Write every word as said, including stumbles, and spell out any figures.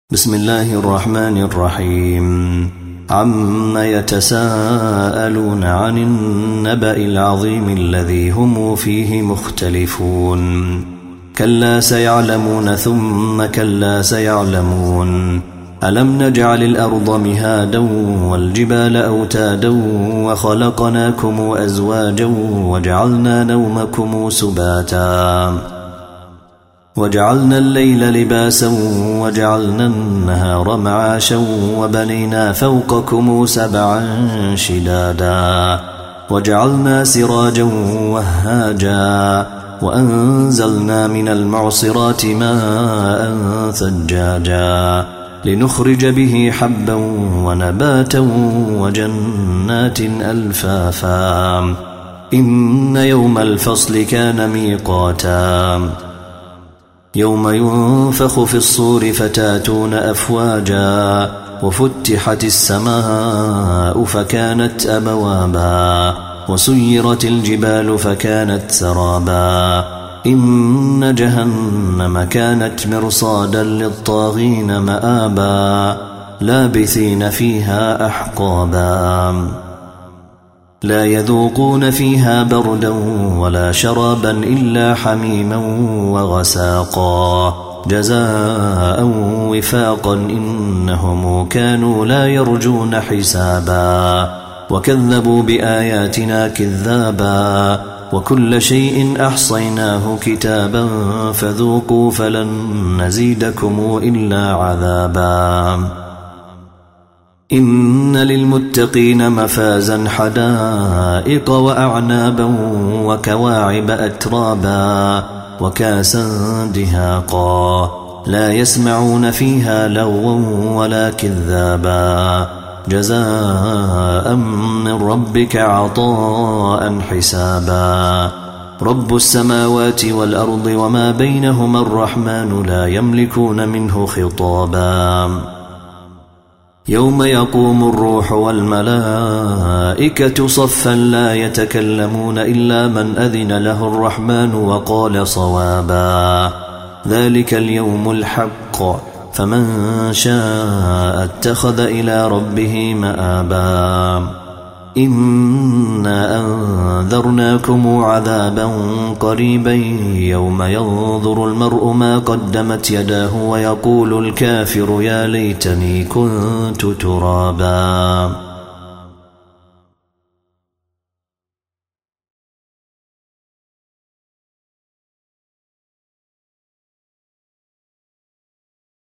بسم الله الرحمن الرحيم عم يتساءلون عن النبأ العظيم الذي هم فيه مختلفون كلا سيعلمون ثم كلا سيعلمون ألم نجعل الأرض مهادا والجبال أوتادا وخلقناكم أزواجا وجعلنا نومكم سباتا وجعلنا الليل لباسا وجعلنا النهار معاشا وبنينا فوقكم سبعا شدادا وجعلنا سراجا وهاجا وأنزلنا من المعصرات ماء ثجاجا لنخرج به حبا ونباتا وجنات ألفافا إن يوم الفصل كان ميقاتا يوم ينفخ في الصور فتاتون أفواجا وفتحت السماء فكانت أبوابا وسيرت الجبال فكانت سرابا إن جهنم كانت مرصادا للطاغين مآبا لابثين فيها أحقابا لا يذوقون فيها بردا ولا شرابا إلا حميما وغساقا جزاء وفاقا إنهم كانوا لا يرجون حسابا وكذبوا بآياتنا كذابا وكل شيء أحصيناه كتابا فذوقوا فلن نزيدكم إلا عذابا إن للمتقين مفازا حدائق وأعنابا وكواعب أترابا وكاسا دهاقا لا يسمعون فيها لغوا ولا كذابا جزاء من ربك عطاء حسابا رب السماوات والأرض وما بينهما الرحمن لا يملكون منه خطابا يوم يقوم الروح والملائكة صفا لا يتكلمون إلا من أذن له الرحمن وقال صوابا ذلك اليوم الحق فمن شاء اتخذ إلى ربه مآبا إنا أنذرناكم عذابا قريبا يوم ينظر المرء ما قدمت يداه ويقول الكافر يا ليتني كنت ترابا.